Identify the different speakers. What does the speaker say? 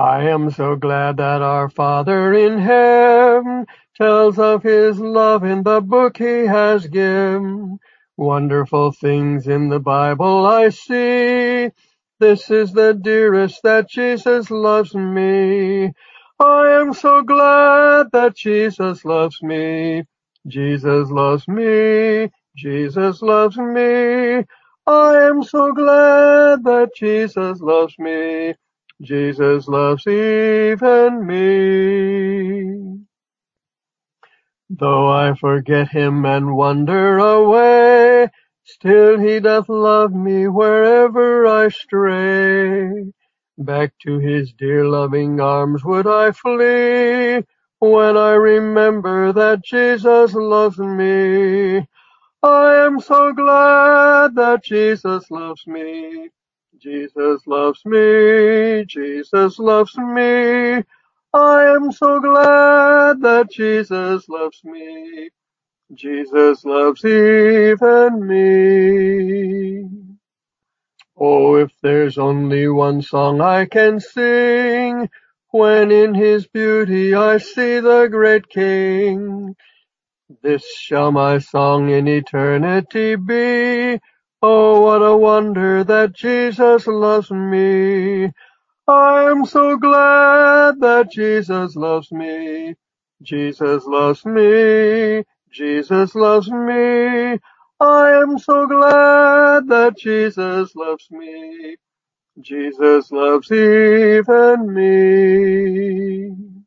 Speaker 1: I am so glad that our Father in heaven tells of his love in the book he has given. Wonderful things in the Bible I see. This is the dearest that Jesus loves me. I am so glad that Jesus loves me. Jesus loves me. Jesus loves me. I am so glad that Jesus loves me. Jesus loves even me. Though I forget him and wander away, still he doth love me wherever I stray. Back to his dear loving arms would I flee, when I remember that Jesus loves me. I am so glad that Jesus loves me. Jesus loves me. Jesus loves me. I am so glad that Jesus loves me. Jesus loves even me. Oh, if there's only one song I can sing, when in his beauty I see the great King, this shall my song in eternity be. Oh, what a wonder that Jesus loves me. I am so glad that Jesus loves me. Jesus loves me. Jesus loves me. I am so glad that Jesus loves me. Jesus loves even me.